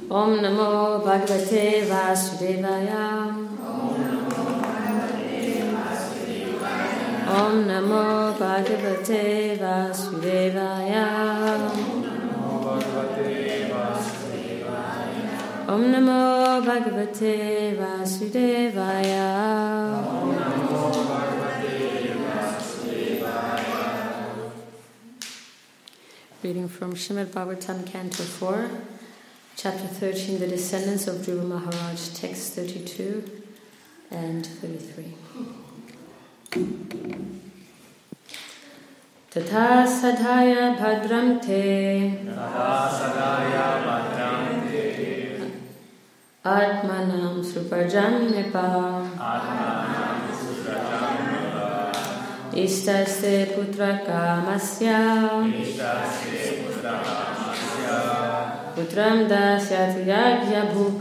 Om Namo Bhagavate Vasudevaya. Om Namo Bhagavate Vasudevaya. Om Namo Bhagavate Vasudevaya. Reading from Srimad Bhagavatam, Canto 4, Chapter 13, The Descendants of Dhruva Maharaj, Text 32 and 33. Tatha sadhaya bhadram te Atmanam suprajam nipa Ishtaste putra kamasya Putram dasyati yagyabhuk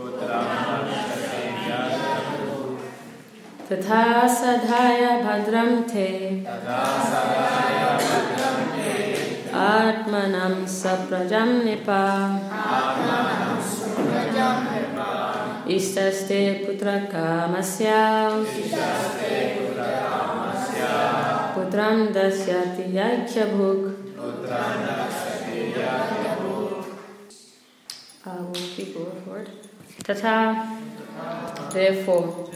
Tatha sadhaya bhadram te Atmanam saprajam nipa Ishtaste putra kamasya Putram dasyati yagyabhuk. We'll keep going forward. Tatha, therefore,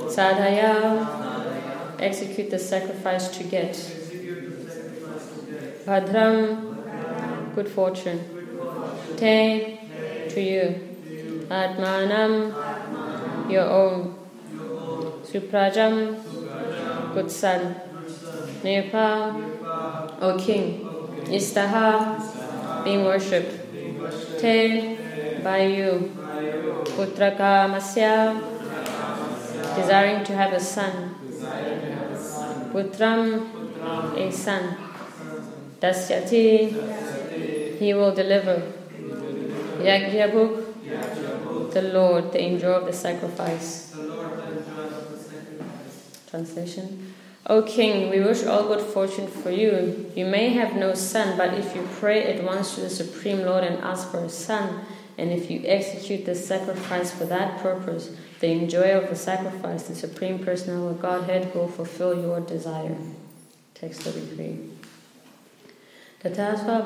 sadhaya, execute the sacrifice to get. Bhadram, good fortune. Te, to you. Atmanam, your own. Suprajam, good son. Nirpa, O king. Istaha, being worshipped. Te, by you. Putraka masya, desiring to have a son. Putram, a son. Dasyati, he will deliver. Yagyabhuk, the Lord, the enjoyer of the sacrifice. Translation. O king, we wish all good fortune for you. You may have no son, but if you pray at once to the Supreme Lord and ask for a son, and if you execute the sacrifice for that purpose, the enjoyer of the sacrifice, the Supreme Personality of Godhead, will fulfill your desire. Text 33. Tatasva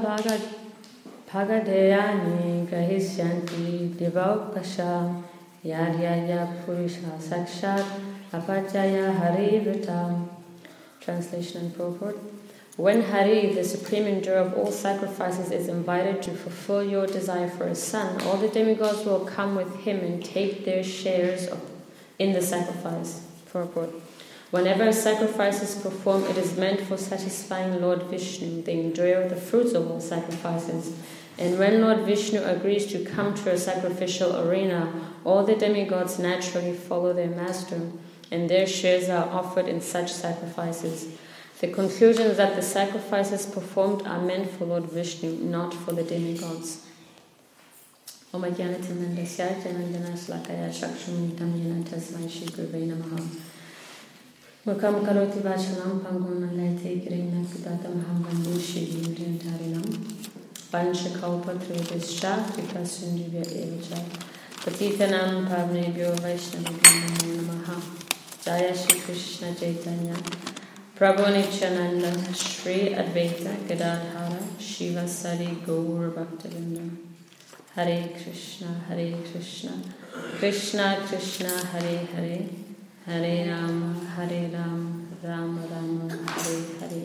bhagadeyani grahisyanti divaukasha yadyaya purisha sakshat apajaya harivritam. Translation and purport. When Hari, the supreme enjoyer of all sacrifices, is invited to fulfill your desire for a son, all the demigods will come with him and take their shares in the sacrifice. Purport. Whenever a sacrifice is performed, it is meant for satisfying Lord Vishnu, the enjoyer of the fruits of all sacrifices. And when Lord Vishnu agrees to come to a sacrificial arena, all the demigods naturally follow their master, and their shares are offered in such sacrifices. The conclusion is that the sacrifices performed are meant for Lord Vishnu, not for the demigods. Om Ajnanatimandasya Janandana Slakaya Chakshamitam Yena Tasmai Shri Gurve Namaha. Mukam Karoti Vachalam Panguna Lete Kirina Kudatam Hambandu Shri Yudhintharinam Panchakalpa Trivishya Kripasundivya Evacha Patitanam Pavnebhyo Vaishnavibhyo Namaha. Jaya Shri Krishna Chaitanya Prabhu Nityananda Shri Advaita Gadadhara Shiva Sari Gaur Bhaktavinda. Hare Krishna Krishna Krishna Hare Hare, Hare Rama Rama Rama Hare Hare.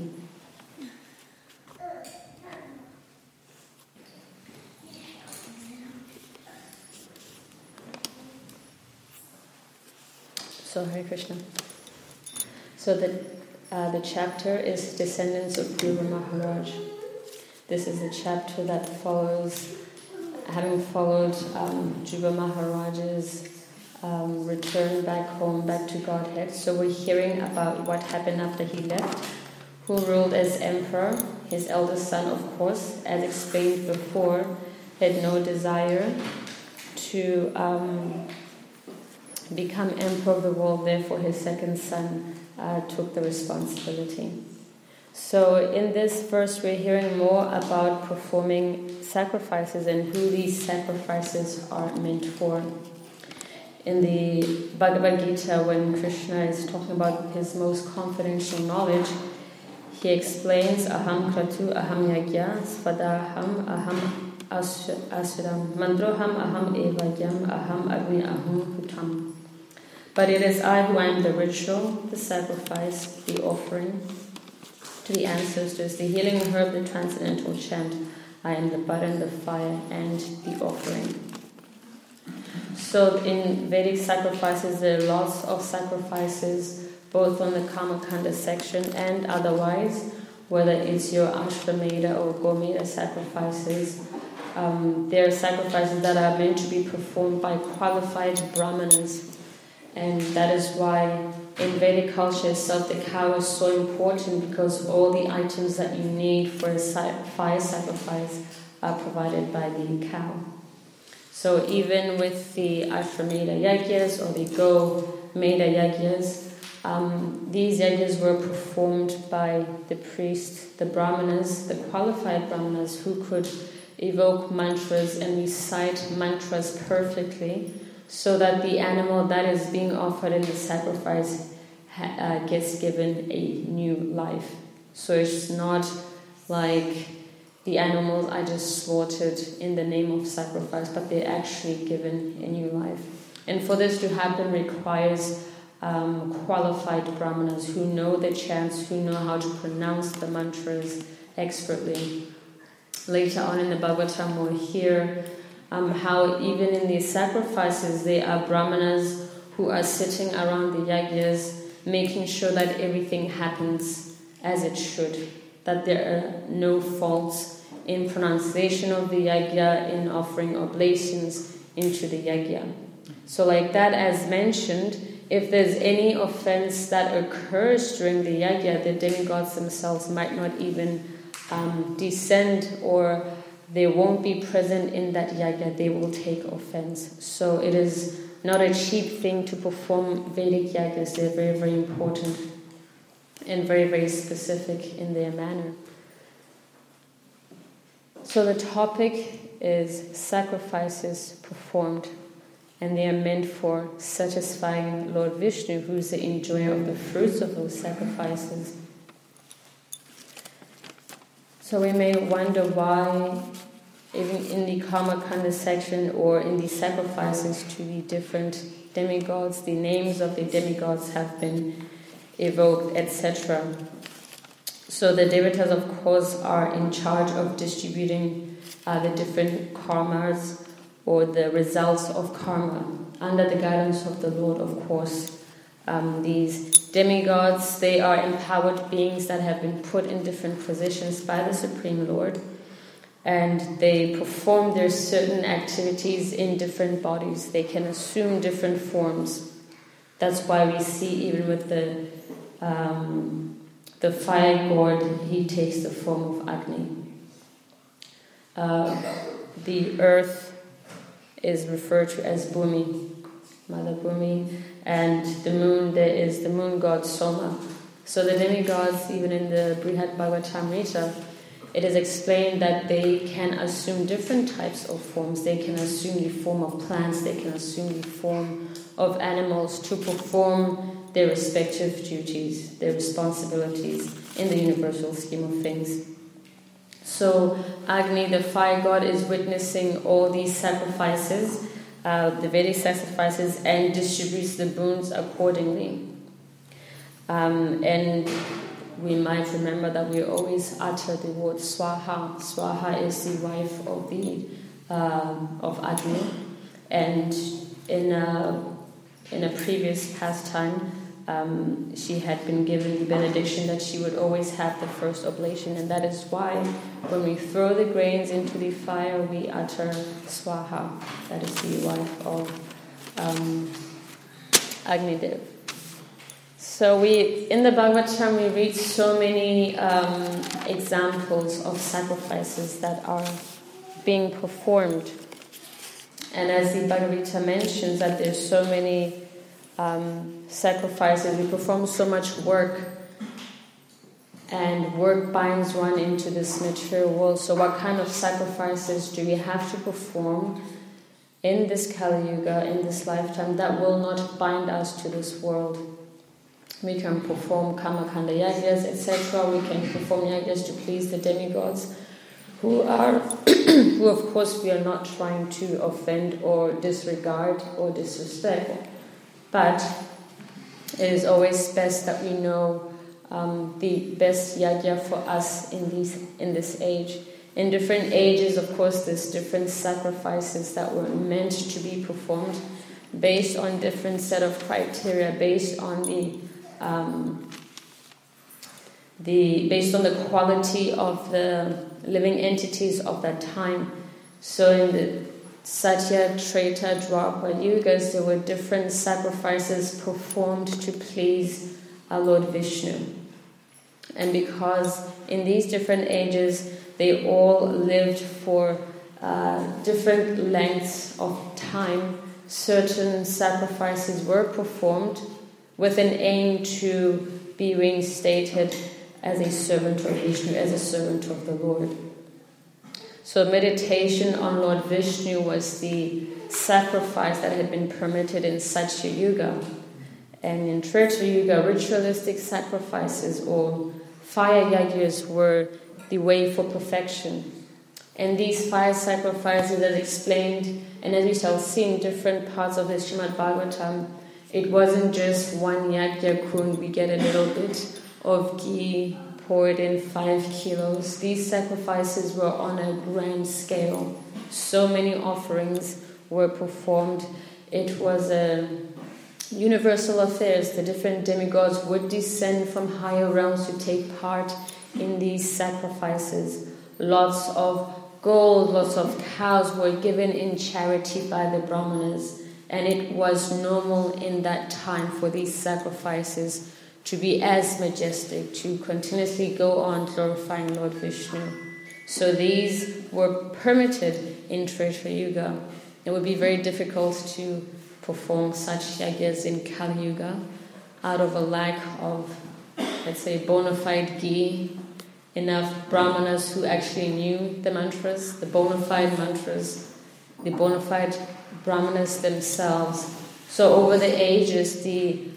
So Hare Krishna. So the chapter is Descendants of Dhruva Maharaj. This is a chapter that follows, having followed Dhruva Maharaj's return back home, back to Godhead. So we're hearing about what happened after he left, who ruled as emperor. His eldest son, of course, as explained before, had no desire to become emperor of the world. Therefore, his second son took the responsibility. So in this verse we're hearing more about performing sacrifices and who these sacrifices are meant for. In the Bhagavad Gita, when Krishna is talking about his most confidential knowledge, he explains aham kratu aham yagya svadaham aham asuram mandroham aham evagyam aham agni aham hutam. But it is I who am the ritual, the sacrifice, the offering to the ancestors, the healing herb, the transcendental chant. I am the butter, the fire, and the offering. So in Vedic sacrifices, there are lots of sacrifices, both on the Karmakanda section and otherwise, whether it's your Ashvamedha or Gomedha sacrifices. There are sacrifices that are meant to be performed by qualified brahmanas. And that is why in Vedic culture itself, the cow is so important, because all the items that you need for a fire sacrifice are provided by the cow. So even with the Ashvamedha yagyas or the Gomedha yagyas, these yagyas were performed by the priests, the brahmanas, the qualified brahmanas, who could evoke mantras and recite mantras perfectly, so that the animal that is being offered in the sacrifice gets given a new life. So it's not like the animals are just slaughtered in the name of sacrifice, but they're actually given a new life. And for this to happen requires qualified brahmanas who know the chants, who know how to pronounce the mantras expertly. Later on in the Bhagavatam we'll hear how even in these sacrifices there are brahmanas who are sitting around the yagyas, making sure that everything happens as it should, that there are no faults in pronunciation of the yagya, in offering oblations into the yagya. So like that, as mentioned, if there's any offense that occurs during the yagya, the demigods themselves might not even descend, or they won't be present in that yagya, they will take offense. So it is not a cheap thing to perform Vedic yagyas. They're very, very important and very, very specific in their manner. So the topic is sacrifices performed, and they are meant for satisfying Lord Vishnu, who is the enjoyer of the fruits of those sacrifices. So we may wonder why, even in the Karmakanda section or in the sacrifices to the different demigods, the names of the demigods have been evoked, etc. So the devatas, of course, are in charge of distributing the different karmas or the results of karma under the guidance of the Lord, of course. These demigods, they are empowered beings that have been put in different positions by the Supreme Lord, and they perform their certain activities in different bodies. They can assume different forms. That's why we see even with the fire god, he takes the form of Agni. The earth is referred to as Bhumi, Mother Bhumi, and the moon, there is the moon god Soma. So the demigods, even in the Brihad Bhagavatamrita, it is explained that they can assume different types of forms. They can assume the form of plants, they can assume the form of animals to perform their respective duties, their responsibilities in the universal scheme of things. So Agni, the fire god, is witnessing all these sacrifices, the Vedic sacrifices, and distributes the boons accordingly. And we might remember that we always utter the word Swaha. Swaha is the wife of Agni, and in a previous pastime, she had been given the benediction that she would always have the first oblation, and that is why when we throw the grains into the fire, we utter Swaha. That is the wife of Agnidev. So in the Bhagavatam, we read so many examples of sacrifices that are being performed. And as the Bhagavad Gita mentions that there's so many sacrifices, we perform so much work and work binds one into this material world. So what kind of sacrifices do we have to perform in this Kali Yuga, in this lifetime, that will not bind us to this world? We can perform Kamakanda Yagyas, etc. We can perform Yagyas to please the demigods, who of course we are not trying to offend or disregard or disrespect, but it is always best that we know the best yagya for us in this age. In different ages, of course, there's different sacrifices that were meant to be performed based on different set of criteria, based on the quality of the living entities of that time. So in the Satya, Treta, Dwapara Yugas, there were different sacrifices performed to please our Lord Vishnu. And because in these different ages, they all lived for different lengths of time, certain sacrifices were performed with an aim to be reinstated as a servant of Vishnu, as a servant of the Lord. So meditation on Lord Vishnu was the sacrifice that had been permitted in Satya Yuga. And in Treta Yuga, ritualistic sacrifices or fire yagyas were the way for perfection. And these fire sacrifices, as explained, and as we shall see in different parts of the Srimad Bhagavatam, it wasn't just one yagya kund, we get a little bit of ghee poured in 5 kilos. These sacrifices were on a grand scale. So many offerings were performed. It was a universal affair. The different demigods would descend from higher realms to take part in these sacrifices. Lots of gold, lots of cows were given in charity by the Brahmanas. And it was normal in that time for these sacrifices to be as majestic, to continuously go on glorifying Lord Vishnu. So these were permitted in Treta Yuga. It would be very difficult to perform such yagyas in Kali Yuga out of a lack of, let's say, bona fide ghee, enough brahmanas who actually knew the mantras, the bona fide mantras, the bona fide brahmanas themselves. So over the ages, the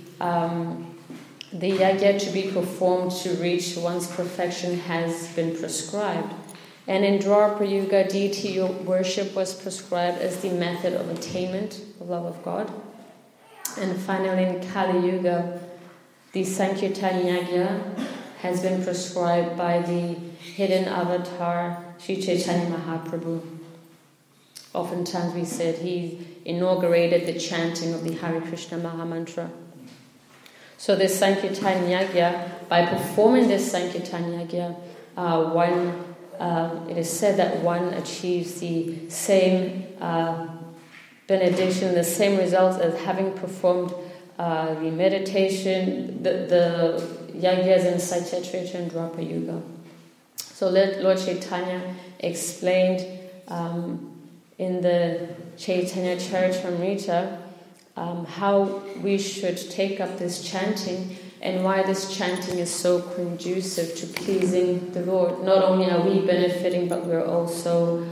yagya to be performed to reach one's perfection has been prescribed. And in Dwapara Yuga, deity worship was prescribed as the method of attainment of love of God. And finally in Kali Yuga, the Sankirtan Yagya has been prescribed by the hidden avatar Sri Chaitanya Mahaprabhu. Oftentimes we said he inaugurated the chanting of the Hare Krishna Mahamantra. So this Sankirtan Yagya, by performing this Sankirtan Yagya, it is said that one achieves the same benediction, the same results as having performed the meditation, the Yagyas in Satya, Treta and Dwapara Yuga. So Lord Chaitanya explained in the Chaitanya Charitamrita how we should take up this chanting and why this chanting is so conducive to pleasing the Lord. Not only are we benefiting, but we're also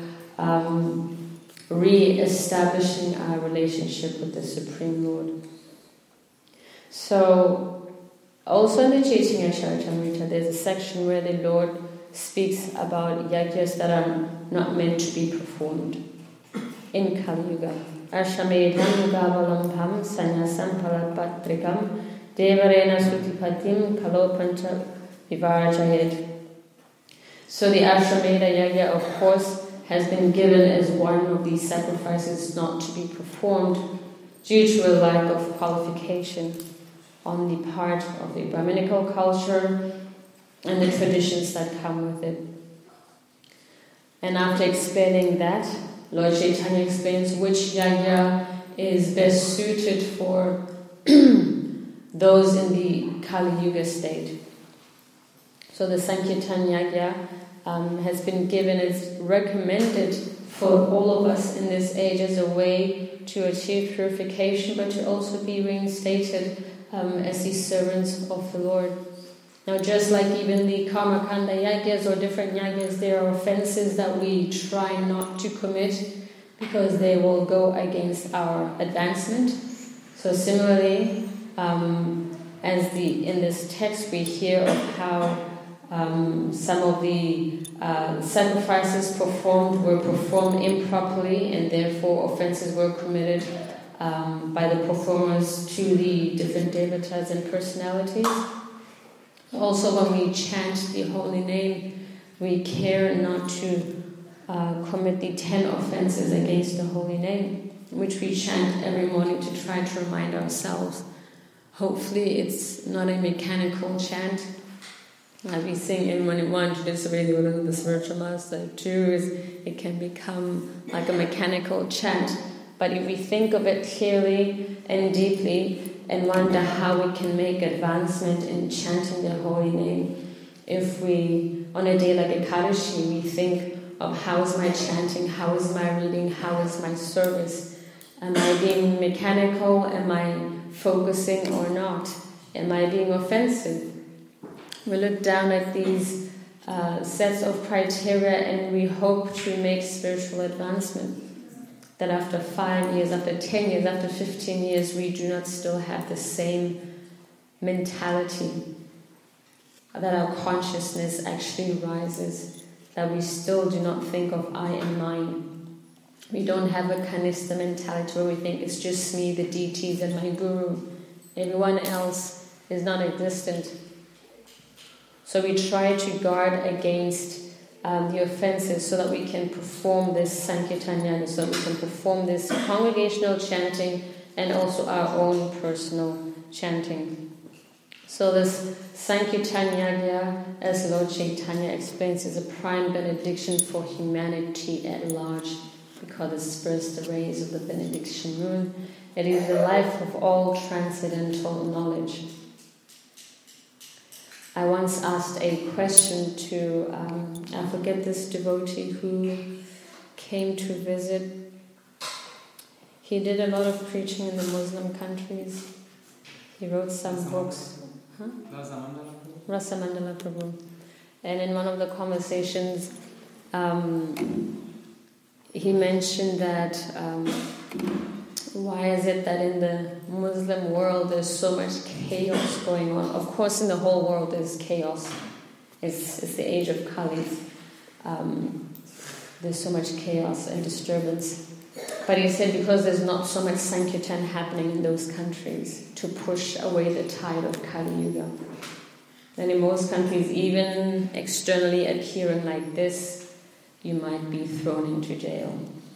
re-establishing our relationship with the Supreme Lord. So, also in the Chaitanya Charitamrita, there's a section where the Lord speaks about yagyas that are not meant to be performed in Kali Yuga. Ashamedham Gavalambham Sanyasam Parapatrikam Devarena Sutipatim Kalopanta Vivarjayet. So the Ashrameda Yagya, of course, has been given as one of these sacrifices not to be performed due to a lack of qualification on the part of the Brahminical culture and the traditions that come with it. And after explaining that, Lord Chaitanya explains which yagya is best suited for those in the Kali Yuga state. So the Sankirtan Yagya has been given as recommended for all of us in this age as a way to achieve purification, but to also be reinstated as the servants of the Lord. Now, just like even the Karmakanda Yagyas or different Yagyas, there are offenses that we try not to commit because they will go against our advancement. So similarly, as in this text we hear of how some of the sacrifices were performed improperly, and therefore offenses were committed by the performers to the different devatas and personalities. Also, when we chant the holy name, we care not to commit the 10 offenses against the holy name, which we chant every morning to try to remind ourselves. Hopefully it's not a mechanical chant. We sing in 1 tradition, the spiritual master. 2 is it can become like a mechanical chant. But if we think of it clearly and deeply and wonder how we can make advancement in chanting the holy name, if we, on a day like Ekadashi, we think of how is my chanting, how is my reading, how is my service, am I being mechanical, am I focusing or not, am I being offensive? We look down at these sets of criteria and we hope to make spiritual advancement. That after 5 years, after 10 years, after 15 years, we do not still have the same mentality, that our consciousness actually rises, that we still do not think of I and mine. We don't have a kanistha mentality where we think it's just me, the deities, and my guru. Everyone else is non-existent. So we try to guard against the offenses so that we can perform this Sankirtan, so that we can perform this congregational chanting and also our own personal chanting. So this Sankirtan Yagya, as Lord Chaitanya explains, is a prime benediction for humanity at large because it spreads the rays of the benediction moon. It is the life of all transcendental knowledge. I once asked a question to, I forget this devotee who came to visit. He did a lot of preaching in the Muslim countries. He wrote some books. Rasamandala Prabhu. And in one of the conversations, he mentioned that why is it that in the Muslim world there's so much chaos going on? Of course, in the whole world there's chaos. It's the age of Kali. There's so much chaos and disturbance. But he said because there's not so much Sankirtan happening in those countries to push away the tide of Kali Yuga. And in most countries, even externally appearing like this, you might be thrown into jail.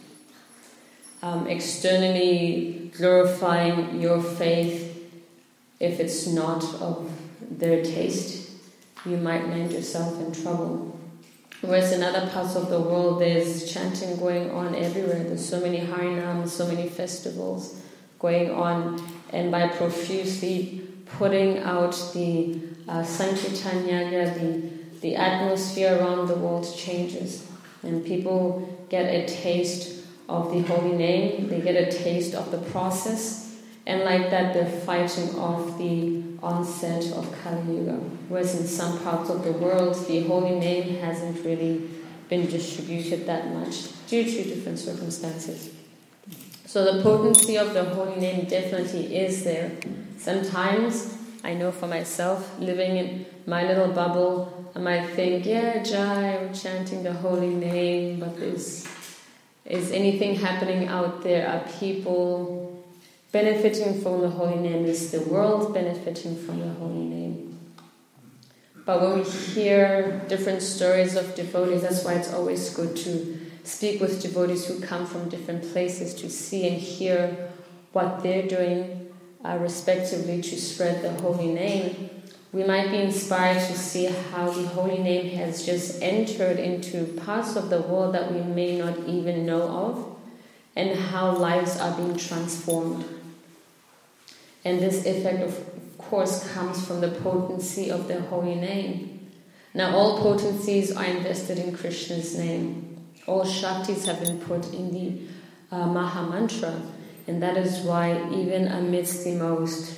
Externally glorifying your faith, if it's not of their taste, you might land yourself in trouble. Whereas in other parts of the world, there's chanting going on everywhere. There's so many harinams, so many festivals going on, and by profusely putting out the Sankirtan Yagya, the atmosphere around the world changes, and people get a taste of the holy name, they get a taste of the process, and like that they're fighting off the onset of Kali Yuga. Whereas in some parts of the world, the holy name hasn't really been distributed that much due to different circumstances. So the potency of the holy name definitely is there. Sometimes, I know for myself, living in my little bubble, I might think, yeah, Jai, we're chanting the holy name, but is anything happening out there? Are people benefiting from the holy name? Is the world benefiting from the holy name? But when we hear different stories of devotees, that's why it's always good to speak with devotees who come from different places to see and hear what they're doing respectively to spread the holy name. We might be inspired to see how the holy name has just entered into parts of the world that we may not even know of, and how lives are being transformed. And this effect, of course, comes from the potency of the holy name. Now, all potencies are invested in Krishna's name. All Shaktis have been put in the Maha Mantra, and that is why even amidst the most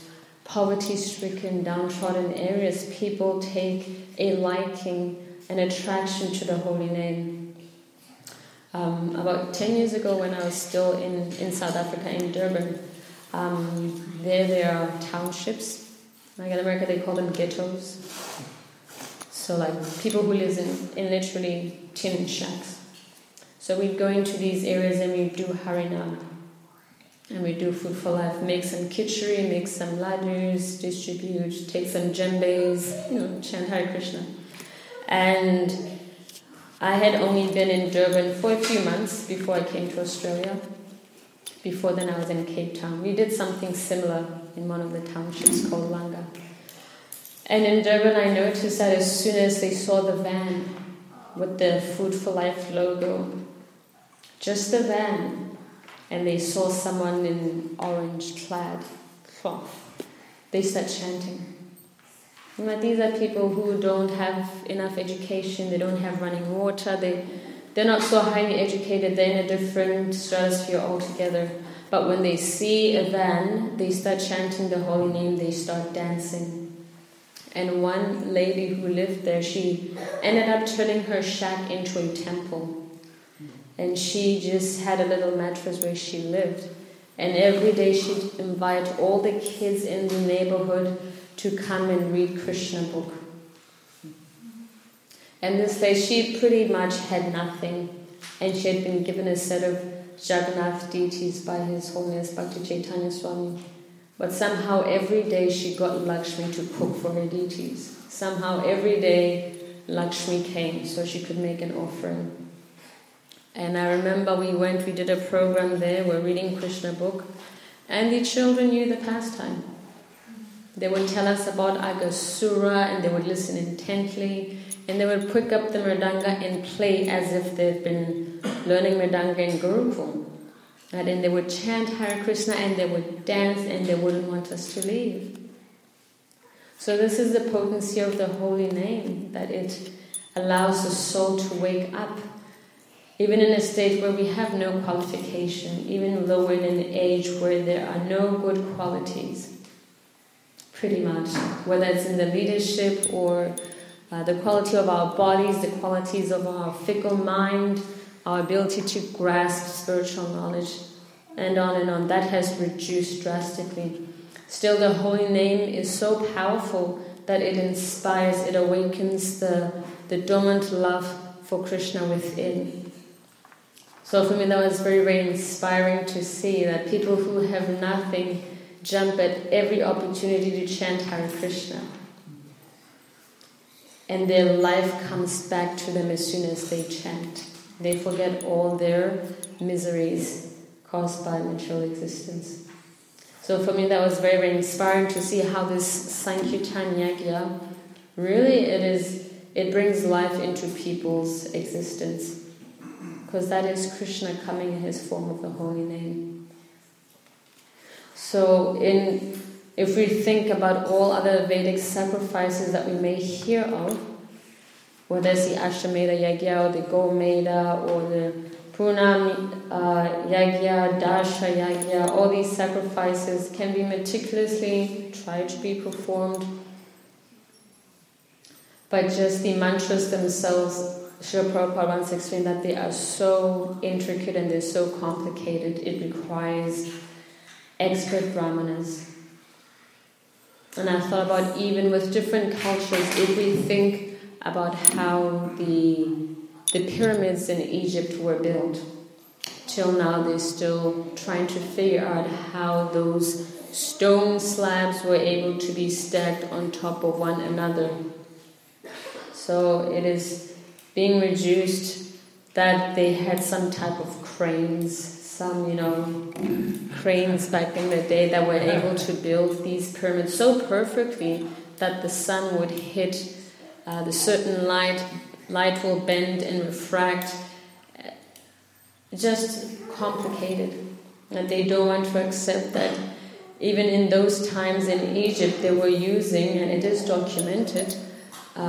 poverty-stricken, downtrodden areas, people take a liking, an attraction to the holy name. About 10 years ago, when I was still in South Africa, in Durban, there are townships. Like in America, they call them ghettos. So like people who live in literally tin shacks. So we'd go into these areas and we do Harinam. And we do Food for Life, make some kitchery, make some ladus, distribute, take some djembes, chant Hare Krishna. And I had only been in Durban for a few months before I came to Australia. Before then I was in Cape Town. We did something similar in one of the townships called Langa. And in Durban I noticed that as soon as they saw the van with the Food for Life logo, just the van, and they saw someone in orange-clad cloth, they start chanting. These are people who don't have enough education, they don't have running water, they're not so highly educated, they're in a different stratosphere altogether. But when they see a van, they start chanting the holy name, they start dancing. And one lady who lived there, she ended up turning her shack into a temple. And she just had a little mattress where she lived. And every day she'd invite all the kids in the neighborhood to come and read Krishna book. And this day she pretty much had nothing. And she had been given a set of Jagannath deities by His Holiness Bhakti Chaitanya Swami. But somehow every day she got Lakshmi to cook for her deities. Somehow every day Lakshmi came so she could make an offering. And I remember we did a program there, we're reading Krishna book, and the children knew the pastime. They would tell us about Agasura, and they would listen intently, and they would pick up the mridanga and play as if they've been learning mridanga in Gurukul. And then they would chant Hare Krishna, and they would dance, and they wouldn't want us to leave. So this is the potency of the holy name, that it allows the soul to wake up. Even in a state where we have no qualification, even though we're in an age where there are no good qualities, pretty much, whether it's in the leadership or the quality of our bodies, the qualities of our fickle mind, our ability to grasp spiritual knowledge, and on, that has reduced drastically. Still, the holy name is so powerful that it inspires, it awakens the dormant love for Krishna within. So for me that was very, very inspiring to see that people who have nothing jump at every opportunity to chant Hare Krishna. And their life comes back to them as soon as they chant. They forget all their miseries caused by material existence. So for me that was very, very inspiring to see how this Sankirtan Yagya, really it brings life into people's existence. Because that is Krishna coming in his form of the holy name. So if we think about all other Vedic sacrifices that we may hear of, whether it's the Ashwamedha Yagya or the Gomedha or the Purnam Yagya, Darsha Yagya, all these sacrifices can be meticulously tried to be performed. But just the mantras themselves, Srila Prabhupada once explained that they are so intricate and they're so complicated, it requires expert brahmanas. And I thought about even with different cultures, if we think about how the pyramids in Egypt were built, till now they're still trying to figure out how those stone slabs were able to be stacked on top of one another. So it is being reduced that they had some type of cranes, some, cranes back in the day that were able to build these pyramids so perfectly that the sun would hit the certain light will bend and refract. Just complicated. And they don't want to accept that even in those times in Egypt they were using, and it is documented,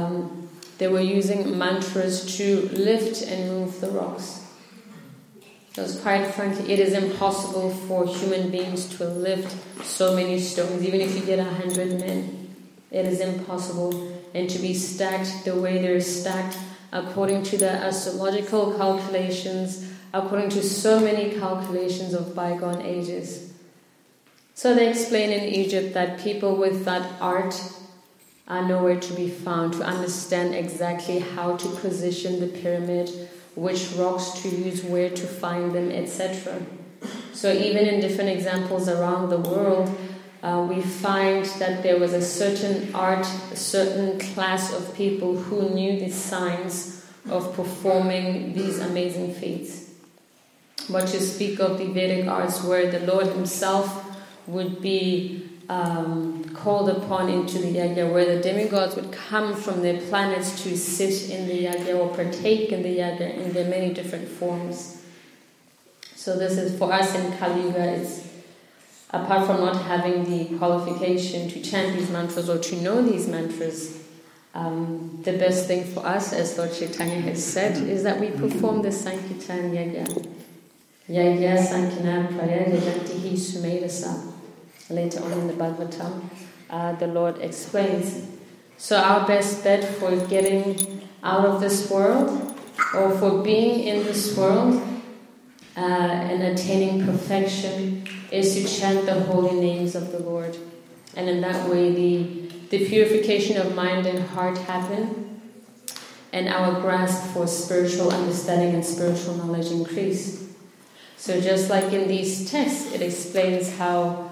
they were using mantras to lift and move the rocks. Because quite frankly, it is impossible for human beings to lift so many stones. Even if you get 100 men, it is impossible. And to be stacked the way they're stacked, according to the astrological calculations, according to so many calculations of bygone ages. So they explain in Egypt that people with that art are nowhere to be found, to understand exactly how to position the pyramid, which rocks to use, where to find them, etc. So even in different examples around the world, we find that there was a certain art, a certain class of people who knew the science of performing these amazing feats. What to speak of the Vedic arts, where the Lord himself would be called upon into the yajna, where the demigods would come from their planets to sit in the yajna or partake in the yajna in their many different forms. So this is, for us in Kali Yuga, it's apart from not having the qualification to chant these mantras or to know these mantras, the best thing for us, as Lord Chaitanya has said, is that we perform the Sankirtan Yajna. Yajna Sankirtan Praya Yajantihi Sumedasa. Later on in the Bhagavatam, the Lord explains. So our best bet for getting out of this world, or for being in this world and attaining perfection, is to chant the holy names of the Lord. And in that way the purification of mind and heart happen, and our grasp for spiritual understanding and spiritual knowledge increase. So just like in these texts, it explains how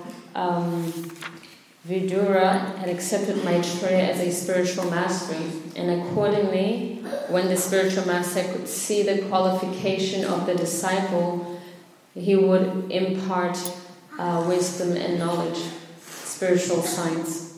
Vidura had accepted Maitreya as a spiritual master, and accordingly, when the spiritual master could see the qualification of the disciple, he would impart wisdom and knowledge, spiritual science.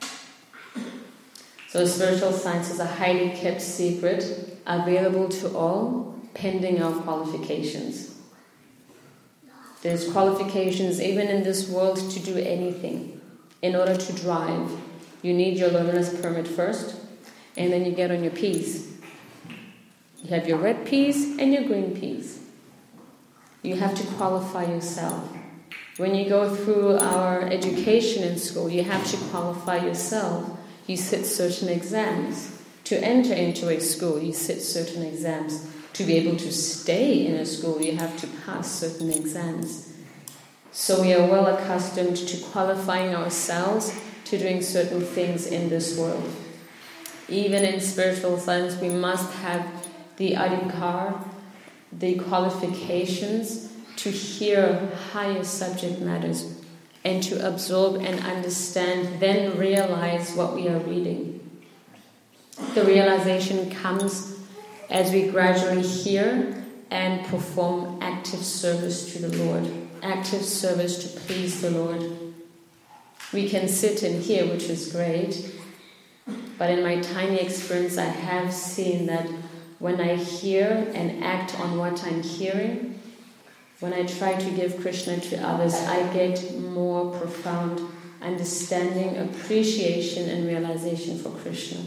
So spiritual science is a highly kept secret, available to all, pending our qualifications. There's qualifications even in this world to do anything. In order to drive, you need your learner's permit first, and then you get on your P's. You have your red P's and your green P's. You have to qualify yourself. When you go through our education in school, you have to qualify yourself. You sit certain exams. To enter into a school, you sit certain exams. To be able to stay in a school, you have to pass certain exams. So we are well accustomed to qualifying ourselves to doing certain things in this world. Even in spiritual science, we must have the adhikar, the qualifications to hear higher subject matters and to absorb and understand, then realize what we are reading. The realization comes as we gradually hear and perform active service to the Lord, active service to please the Lord. We can sit and hear, which is great, but in my tiny experience I have seen that when I hear and act on what I'm hearing, when I try to give Krishna to others, I get more profound understanding, appreciation and realization for Krishna.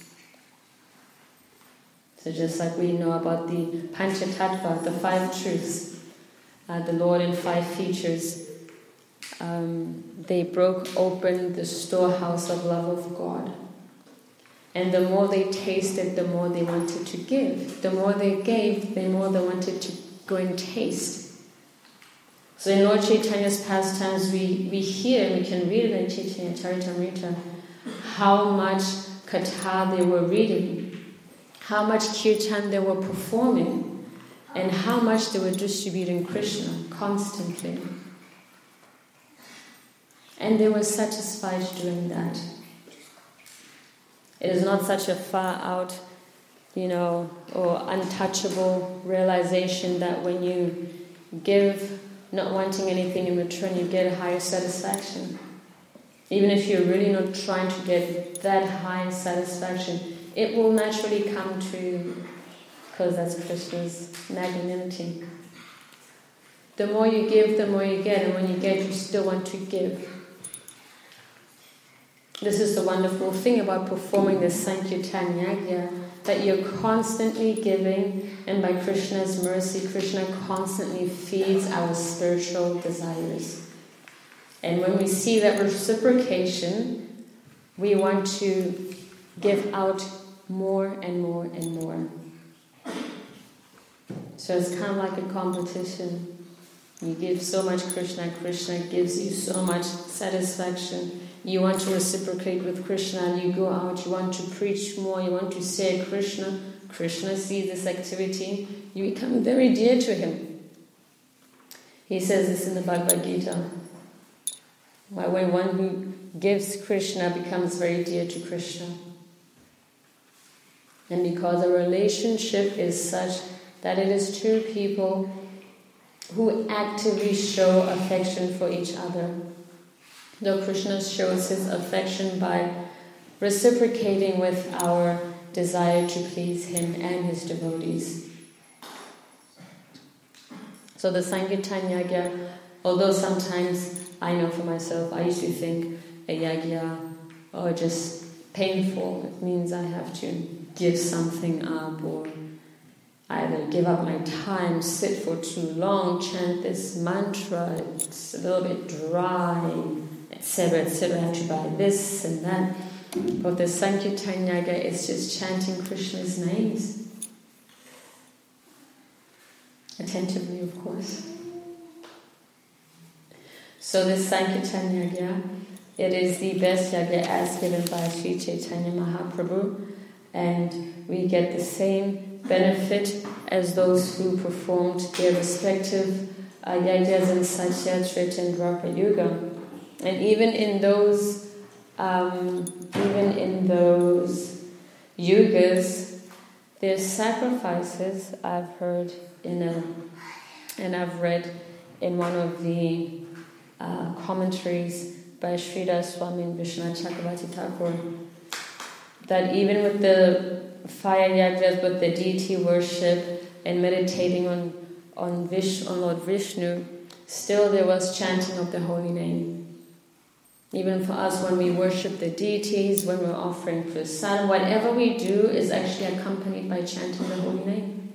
So just like we know about the Panchatattva, the 5 truths, the Lord in 5 features, they broke open the storehouse of love of God. And the more they tasted, the more they wanted to give. The more they gave, the more they wanted to go and taste. So in Lord Chaitanya's pastimes, we hear, we can read it in Chaitanya Charitamrita, how much katha they were reading, how much kirtan they were performing, and how much they were distributing Krishna constantly. And they were satisfied doing that. It is not such a far out, or untouchable realization that when you give, not wanting anything in return, you get a higher satisfaction. Even if you're really not trying to get that high satisfaction, it will naturally come to you, because that's Krishna's magnanimity. The more you give, the more you get, and when you get, you still want to give. This is the wonderful thing about performing the Sankirtan Yajna, that you're constantly giving, and by Krishna's mercy, Krishna constantly feeds our spiritual desires. And when we see that reciprocation, we want to give out more and more and more. So it's kind of like a competition. You give so much Krishna, Krishna gives you so much satisfaction. You want to reciprocate with Krishna, you go out, you want to preach more, you want to say Krishna. Krishna sees this activity, you become very dear to him. He says this in the Bhagavad Gita. When one who gives Krishna becomes very dear to Krishna. And because a relationship is such that it is two people who actively show affection for each other. Though Krishna shows his affection by reciprocating with our desire to please him and his devotees. So the Sankirtan Yagya, although sometimes I know for myself, I used to think a Yagya are just painful. It means I have to give something up or either give up my time, sit for too long, chant this mantra, it's a little bit dry, etc., etc. I have to buy this and that. But the Sankirtan Yagya is just chanting Krishna's names. Attentively, of course. So this Sankirtan Yagya, it is the best Yagya as given by Sri Chaitanya Mahaprabhu, and we get the same benefit as those who performed their respective yagyas in Satya, Treta and Dwapara Yuga. And even in those yugas, there's sacrifices. I've heard and I've read in one of the commentaries by Sridhar Swami and Vishwanath Chakravarti Thakur, that even with the fire yagras, with the deity worship and meditating on Lord Vishnu, still there was chanting of the holy name. Even for us, when we worship the deities, when we're offering prasadam, whatever we do is actually accompanied by chanting the holy name.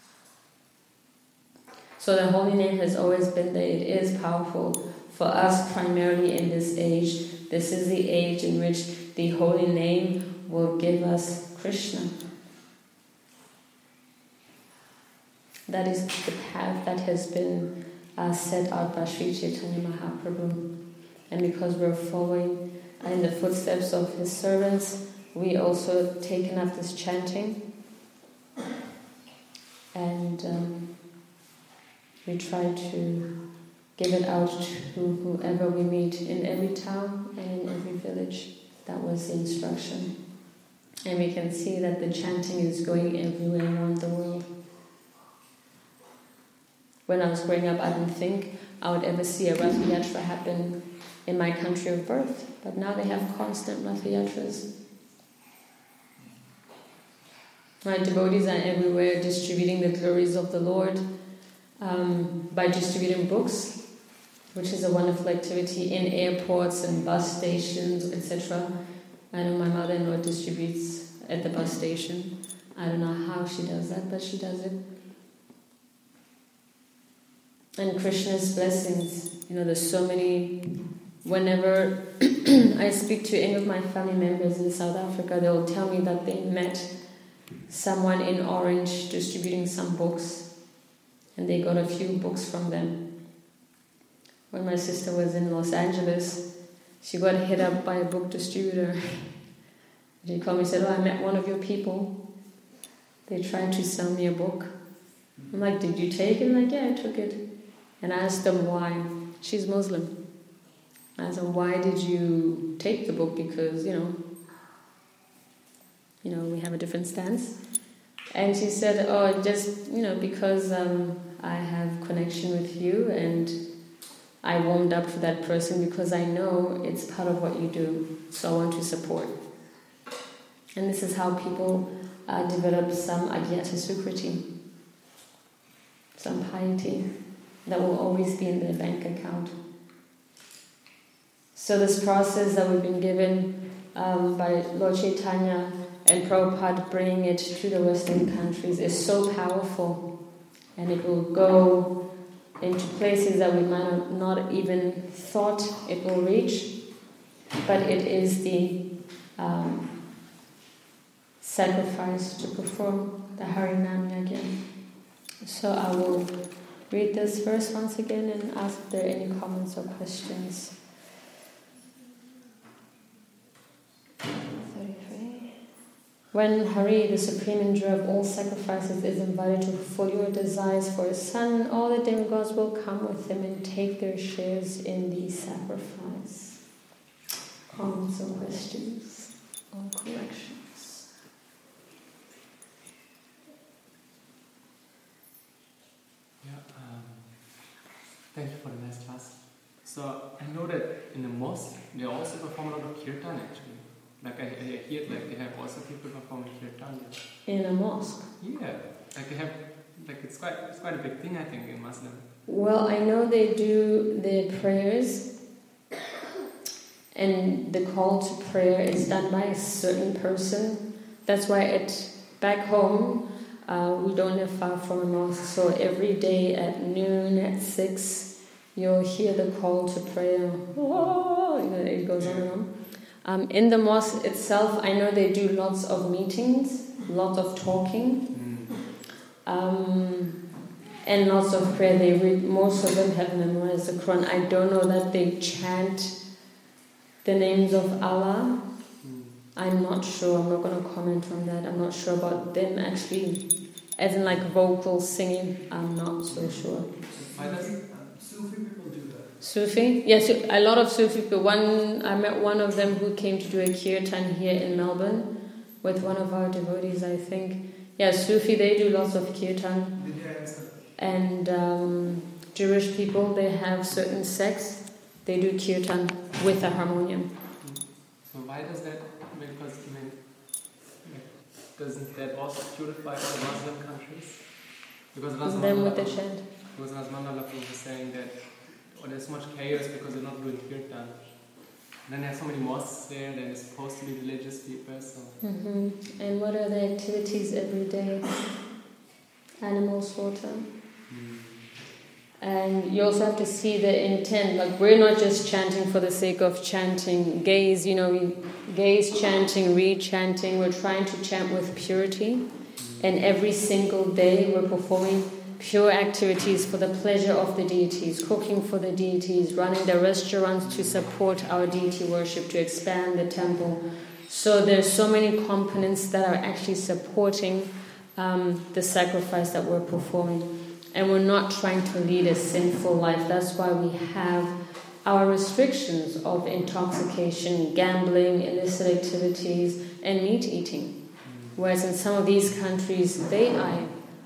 So the holy name has always been there. It is powerful for us primarily in this age. This is the age in which the holy name will give us Krishna. That is the path that has been set out by Sri Chaitanya Mahaprabhu. And because we're following in the footsteps of his servants, we also have taken up this chanting. And we try to give it out to whoever we meet in every town and in every village. That was the instruction. And we can see that the chanting is going everywhere around the world. When I was growing up, I didn't think I would ever see a Rath Yatra happen in my country of birth. But now they have constant Rath Yatras. My devotees are everywhere distributing the glories of the Lord by distributing books, which is a wonderful activity in airports and bus stations, etc. I know my mother-in-law distributes at the bus station. I don't know how she does that, but she does it. And Krishna's blessings, there's so many. Whenever I speak to any of my family members in South Africa, they'll tell me that they met someone in Orange distributing some books, and they got a few books from them. When my sister was in Los Angeles, she got hit up by a book distributor. She called me and said, I met one of your people. They tried to sell me a book. I'm like, did you take it? I'm like, yeah, I took it. And I asked them why. She's Muslim. I asked them, why did you take the book? Because, we have a different stance. And she said, just, because I have connection with you and I warmed up for that person because I know it's part of what you do. So I want to support. And this is how people develop some Agyata Sukriti, some piety that will always be in their bank account. So this process that we've been given by Lord Chaitanya And Prabhupada bringing it to the Western countries is so powerful, and it will go into places that we might not even thought it will reach, but it is the sacrifice to perform the Harinam Yagya. So I will read this verse once again and ask if there are any comments or questions. 33. When Hari, the supreme enjoyer of all sacrifices, is invited to fulfill your desires for his son, all the demigods will come with him and take their shares in the sacrifice. Comments or questions or corrections? Thank you for the nice class. So I know that in the mosque they also perform a lot of kirtan actually. Like I hear like they have also people performing kirtan. In a mosque? Yeah, like they have like it's quite a big thing I think in Muslim. Well, I know they do their prayers, and the call to prayer is done by a certain person. That's why back home we don't live far from a mosque, so every day at noon, at 6, you'll hear the call to prayer. Oh, it goes on and on. In the mosque itself, I know they do lots of meetings, lots of talking, and lots of prayer. They read. Most of them have memorized the Quran. I don't know that they chant the names of Allah. I'm not sure. I'm not going to comment on that. I'm not sure about them actually, as in like vocal singing. I'm not so sure. Sufi people do that. Sufi? Yes, a lot of Sufi people. I met one of them who came to do a kirtan here in Melbourne with one of our devotees, I think. Yeah, Sufi, they do lots of kirtan. And Jewish people, they have certain sects, they do kirtan with a harmonium. So why does that, because doesn't that also purify all Muslim countries? Because them with the chant. Because Rasmandala was saying that there's so much chaos because they're not doing kirtan. And then they have so many mosques there, they're supposed to be religious people. So. Mm-hmm. And what are the activities every day? Animal slaughter. And you also have to see the intent. Like, we're not just chanting for the sake of chanting. Gaze, gaze chanting, read chanting. We're trying to chant with purity. And every single day we're performing pure activities for the pleasure of the deities, cooking for the deities, running the restaurants to support our deity worship, to expand the temple. So there's so many components that are actually supporting the sacrifice that we're performing. And we're not trying to lead a sinful life. That's why we have our restrictions of intoxication, gambling, illicit activities, and meat eating. Whereas in some of these countries, they are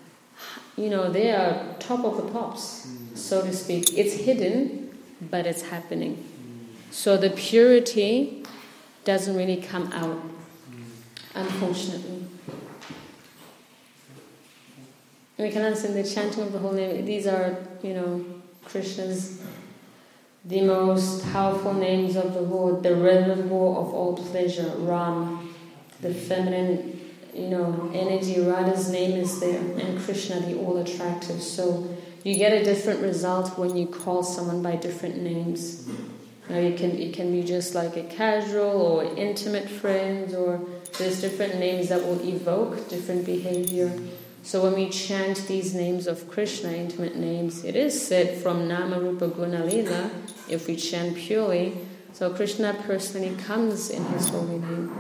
top of the pops, so to speak. It's hidden, but it's happening. So the purity doesn't really come out, unfortunately. We can understand the chanting of the holy name. These are, Krishna's, the most powerful names of the Lord, the reservoir of all pleasure, Ram, the feminine, energy. Radha's name is there, and Krishna, the all-attractive. So you get a different result when you call someone by different names. It can be just like a casual or intimate friends, or there's different names that will evoke different behavior. So when we chant these names of Krishna, intimate names, it is said from Nama Rupa Guna Lila, if we chant purely, so Krishna personally comes in his holy name.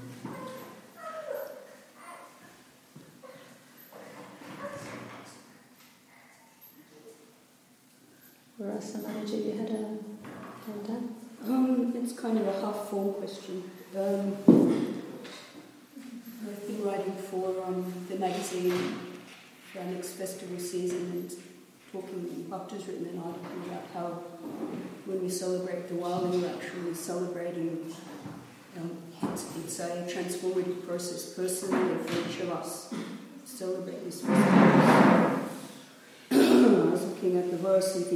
Rasa Manaji, you had a hand up? It's kind of a half-form question. I've been writing for the magazine for our next festival season, and Bhakta's written an article about how when we celebrate Diwali, we're actually celebrating, it's a transformative process personally for each of us to celebrate this festival. I was looking at the verse and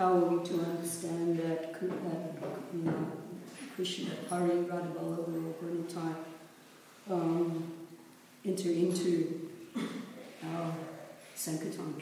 how are we to understand that Krishna, Hari, Radha Vallabha, or Gurnitai enter into our Sankirtan?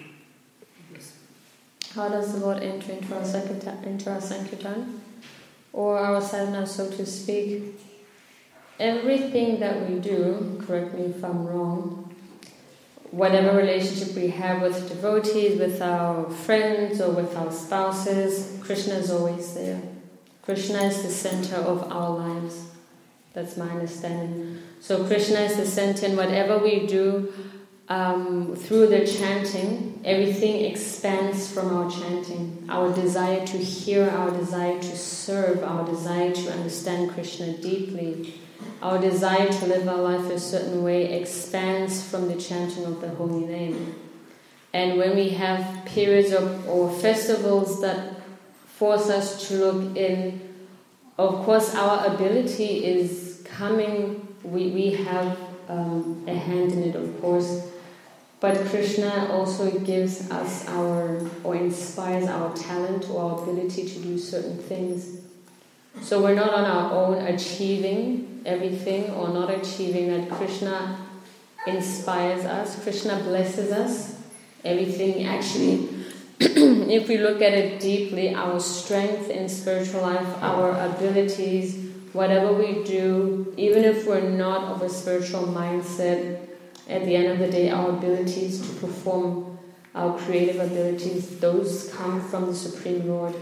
How does the Lord enter into our Sankirtan? Or our sadhana, so to speak? Everything that we do, correct me if I'm wrong, whatever relationship we have with devotees, with our friends or with our spouses, Krishna is always there. Krishna is the center of our lives. That's my understanding. So Krishna is the center in whatever we do. Through the chanting, everything expands from our chanting. Our desire to hear, our desire to serve, our desire to understand Krishna deeply, our desire to live our life a certain way expands from the chanting of the holy name. And when we have periods or festivals that force us to look in, of course our ability is coming, we have a hand in it, of course. But Krishna also gives us or inspires our talent or our ability to do certain things. So we're not on our own achieving everything or not achieving that. Krishna inspires us. Krishna blesses us. Everything actually, if we look at it deeply, our strength in spiritual life, our abilities, whatever we do, even if we're not of a spiritual mindset, at the end of the day, our abilities to perform, our creative abilities, those come from the Supreme Lord.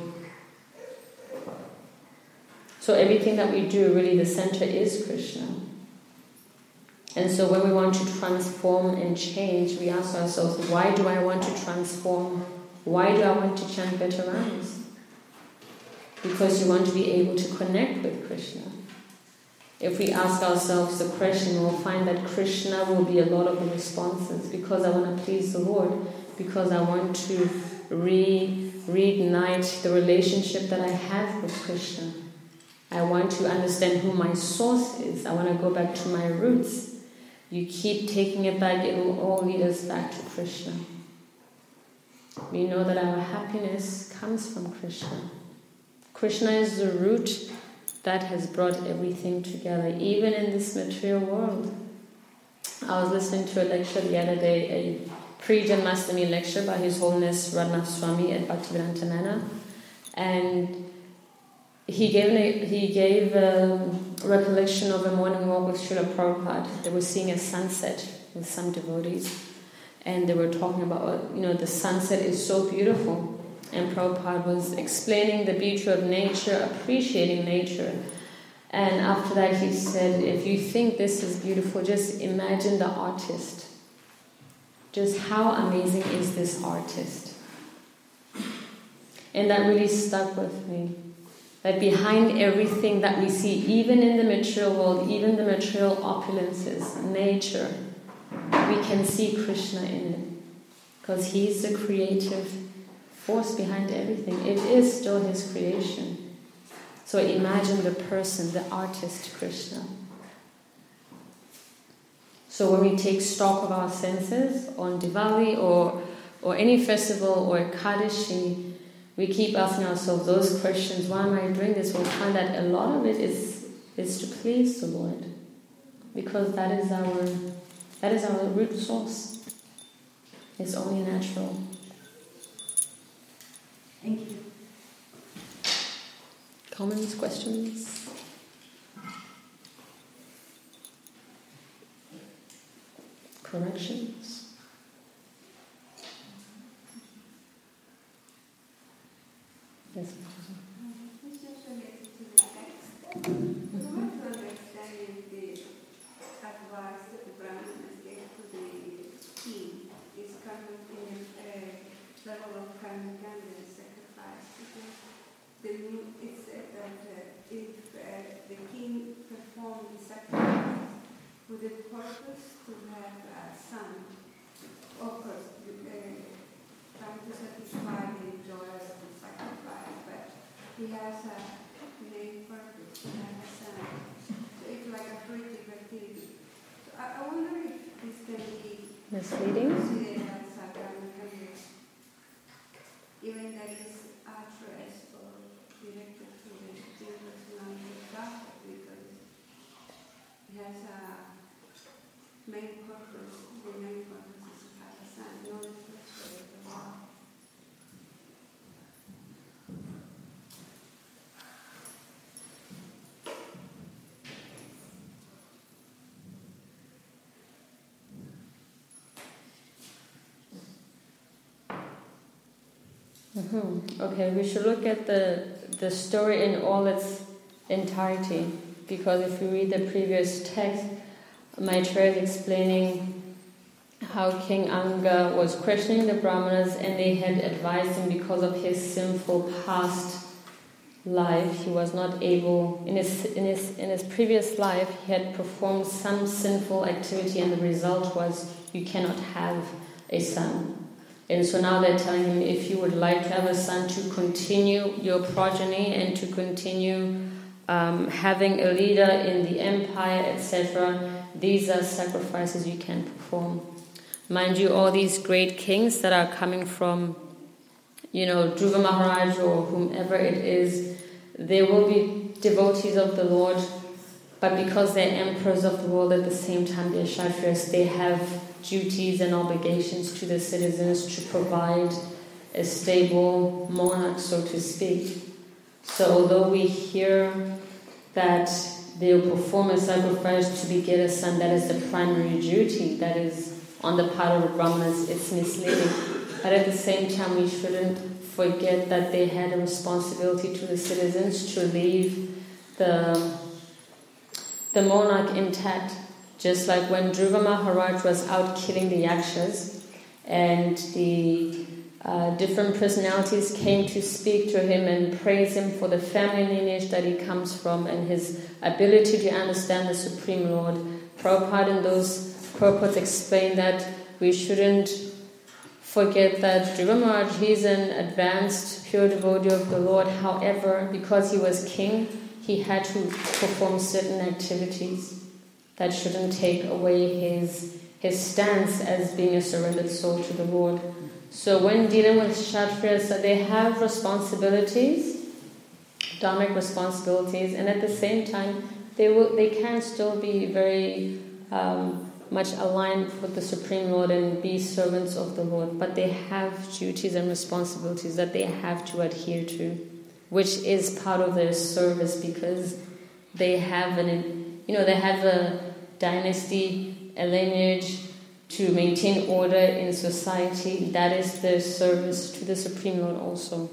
So everything that we do, really the center is Krishna. And so when we want to transform and change, we ask ourselves, why do I want to transform? Why do I want to chant better rhymes? Because you want to be able to connect with Krishna. If we ask ourselves the question, we'll find that Krishna will be a lot of the responses, because I want to please the Lord, because I want to reignite the relationship that I have with Krishna. I want to understand who my source is. I want to go back to my roots. You keep taking it back, it will all lead us back to Krishna. We know that our happiness comes from Krishna. Krishna is the root that has brought everything together, even in this material world. I was listening to a lecture the other day, a pre-Janmashtami lecture by His Holiness Radhanath Swami at Bhaktivedanta Manor, and he gave a recollection of a morning walk with Srila Prabhupada. They were seeing a sunset with some devotees, and they were talking about, the sunset is so beautiful. And Prabhupada was explaining the beauty of nature, appreciating nature. And after that he said, if you think this is beautiful, just imagine the artist. Just how amazing is this artist? And that really stuck with me. That behind everything that we see, even in the material world, even the material opulences, nature, we can see Krishna in it. Because He's the creative force behind everything. It is still His creation. So imagine the person, the artist, Krishna. So when we take stock of our senses on Diwali or any festival or Ekadashi, we keep asking ourselves those questions, why am I doing this? We'll find that a lot of it is to please the Lord. Because that is our root source. It's only natural. Thank you. Comments, questions? Corrections? Yes. This is related to the text. I want to understand the advice that the Brahmanas gave to the king is coming in a level of karmakanda sacrifice. Because it said that if the king performed the sacrifice with the purpose to have a son, of course, trying to satisfy the joy of the sacrifice, but he has a main purpose to have a son. So it's like a creative activity. So I wonder if this can be misleading? considered as a karmakanda, even that is Okay, we should look at the story in all its entirety, because if we read the previous text, Maitreya is explaining how King Anga was questioning the Brahmanas, and they had advised him because of his sinful past life. He was not able, in his previous life, he had performed some sinful activity, and the result was you cannot have a son. And so now they're telling him, if you would like to have a son, to continue your progeny and to continue having a leader in the empire, etc., these are sacrifices you can perform. Mind you, all these great kings that are coming from, Dhruva Maharaj or whomever it is, they will be devotees of the Lord, but because they're emperors of the world, at the same time they're Kshatriyas, they have duties and obligations to the citizens to provide a stable monarch, so to speak. So although we hear that they will perform a sacrifice to beget a son, that is the primary duty, that is on the part of the Brahmanas, it's misleading. But at the same time, we shouldn't forget that they had a responsibility to the citizens to leave the monarch intact. Just like when Dhruva Maharaj was out killing the Yakshas, and the different personalities came to speak to him and praise him for the family lineage that he comes from and his ability to understand the Supreme Lord. Prabhupada in those purports explained that we shouldn't forget that Dhruva Maharaj, he's an advanced, pure devotee of the Lord. However, because he was king, he had to perform certain activities that shouldn't take away his stance as being a surrendered soul to the Lord. So when dealing with Kshatriyas, they have responsibilities, dharmic responsibilities, and at the same time, they can still be very much aligned with the Supreme Lord and be servants of the Lord, but they have duties and responsibilities that they have to adhere to, which is part of their service, because they have they have a dynasty, a lineage to maintain order in society. That is their service to the Supreme Lord also.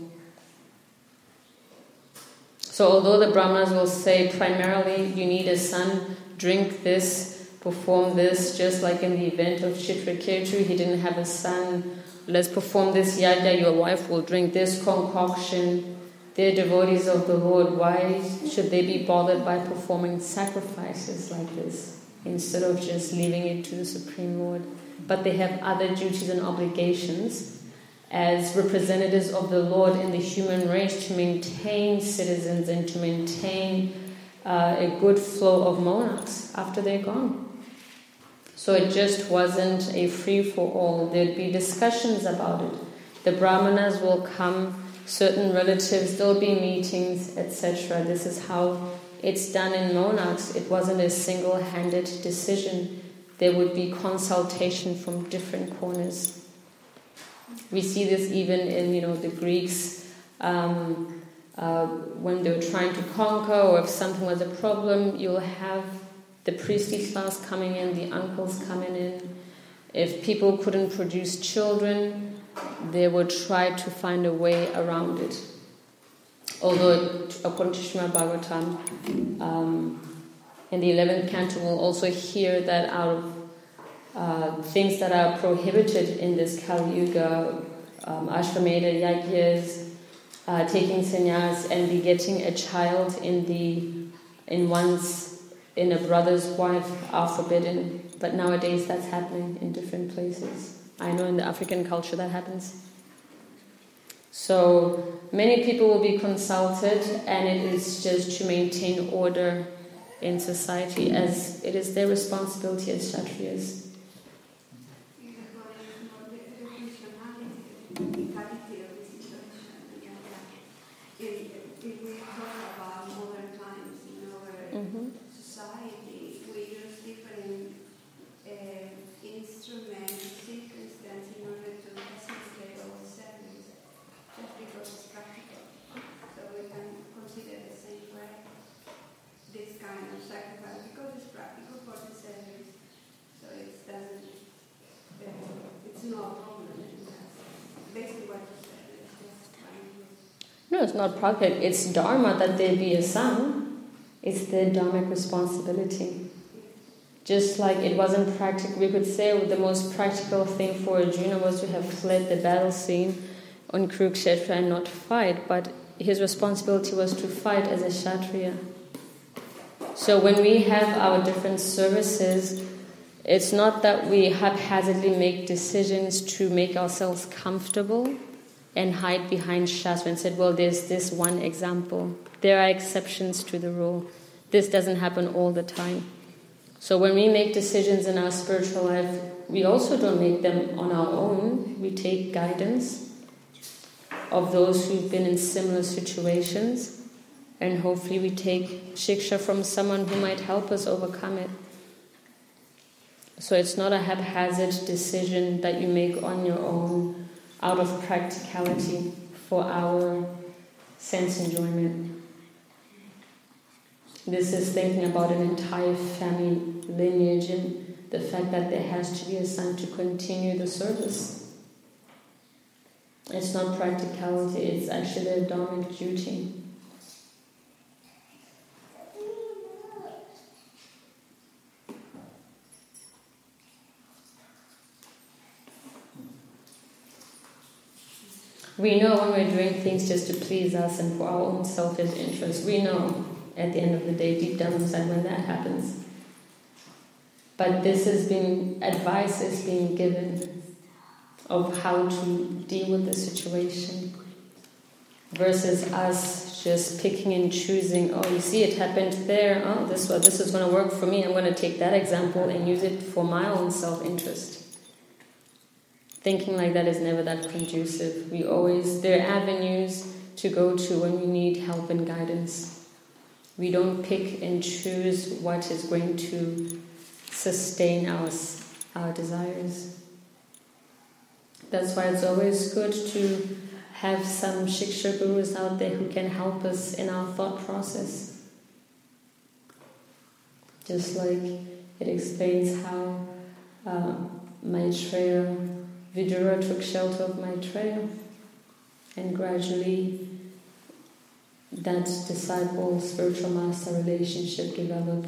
So although the Brahmanas will say primarily you need a son, drink this, perform this, just like in the event of Chitraketu, he didn't have a son, let's perform this yajna, your wife will drink this concoction. They're devotees of the Lord. Why should they be bothered by performing sacrifices like this instead of just leaving it to the Supreme Lord? But they have other duties and obligations as representatives of the Lord in the human race to maintain citizens and to maintain a good flow of monarchs after they're gone. So it just wasn't a free-for-all. There'd be discussions about it. The Brahmanas will come, certain relatives, there'll be meetings, etc. This is how it's done in monarchs. It wasn't a single-handed decision. There would be consultation from different corners. We see this even in, the Greeks, when they were trying to conquer, or if something was a problem, you'll have the priestly class coming in, the uncles coming in. If people couldn't produce children, they would try to find a way around it. Although, according to Srimad Bhagavatam, in the 11th canto, we'll also hear that out of things that are prohibited in this Kali Yuga, Ashvamedha, Yagyas, taking sannyas and begetting a child in a brother's wife are forbidden. But nowadays that's happening in different places. I know in the African culture that happens. So many people will be consulted, and it is just to maintain order in society, as it is their responsibility as Kshatriyas. If we talk about modern times in our society, we use different instruments, circumstances in order to facilitate our service, just because it's practical. So we can consider the same way this kind of sacrifice, because it's practical for the service. So it's not a problem. Basically what you said. No, it's not practical. It's dharma that there be a sun. It's their dharmic responsibility. Just like it wasn't practical, we could say the most practical thing for Arjuna was to have fled the battle scene on Kurukshetra and not fight, but his responsibility was to fight as a Kshatriya. So when we have our different services, it's not that we haphazardly make decisions to make ourselves comfortable and hide behind Shastra and said, well, there's this one example. There are exceptions to the rule. This doesn't happen all the time. So when we make decisions in our spiritual life, we also don't make them on our own. We take guidance of those who've been in similar situations, and hopefully we take shiksha from someone who might help us overcome it. So it's not a haphazard decision that you make on your own out of practicality for our sense enjoyment. This is thinking about an entire family lineage and the fact that there has to be a son to continue the service. It's not practicality, it's actually a dharmic duty. We know when we're doing things just to please us and for our own selfish interest, we know at the end of the day, deep down inside, when that happens. But advice is being given of how to deal with the situation versus us just picking and choosing, oh, you see, it happened there, oh, this is going to work for me, I'm going to take that example and use it for my own self-interest. Thinking like that is never that conducive. There are avenues to go to when we need help and guidance. We don't pick and choose what is going to sustain our desires. That's why it's always good to have some shiksha gurus out there who can help us in our thought process. Just like it explains how Maitreya, Vidura took shelter of Maitreya, and gradually that disciple spiritual master relationship developed.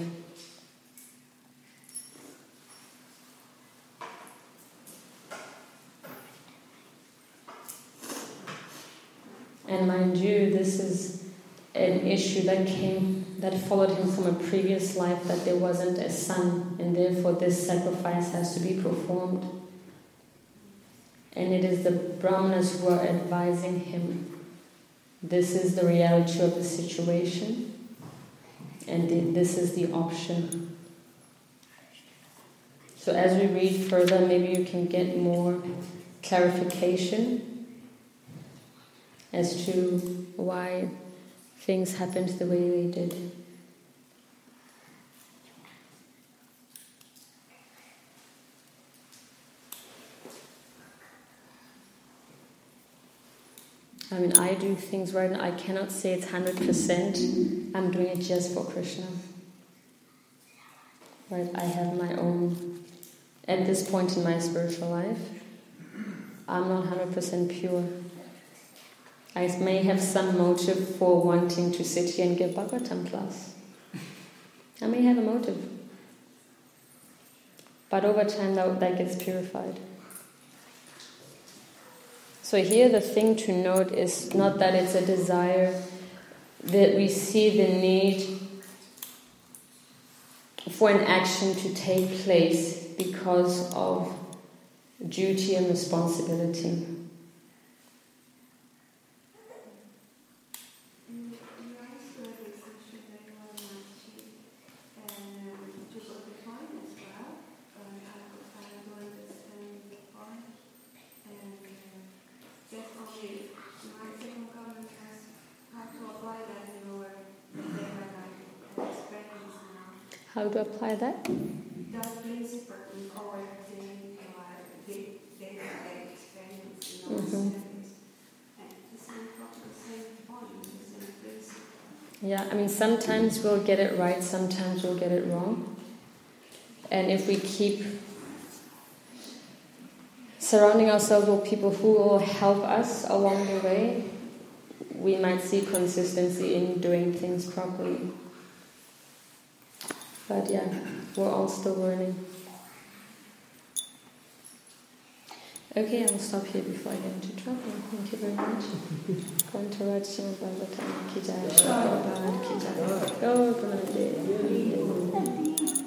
And mind you, this is an issue that followed him from a previous life, that there wasn't a son, and therefore this sacrifice has to be performed. And it is the brahmanas who are advising him. This is the reality of the situation, and this is the option. So as we read further, maybe you can get more clarification as to why things happened the way they did. I mean, I do things right now. I cannot say it's 100%. I'm doing it just for Krishna. Right? I have my own. At this point in my spiritual life, I'm not 100% pure. I may have some motive for wanting to sit here and give Bhagavatam class. I may have a motive. But over time, that gets purified. So here the thing to note is not that it's a desire, that we see the need for an action to take place because of duty and responsibility. How to apply that? That principle or the experience, Yeah, I mean, sometimes we'll get it right, sometimes we'll get it wrong. And if we keep surrounding ourselves with people who will help us along the way, we might see consistency in doing things properly. But yeah, we're all still learning. Okay, I will stop here before I get into trouble. Thank you very much. Kantaraj Bhagavatam Ki Jai, Prabhupada Ki Jai. Go, Pranade.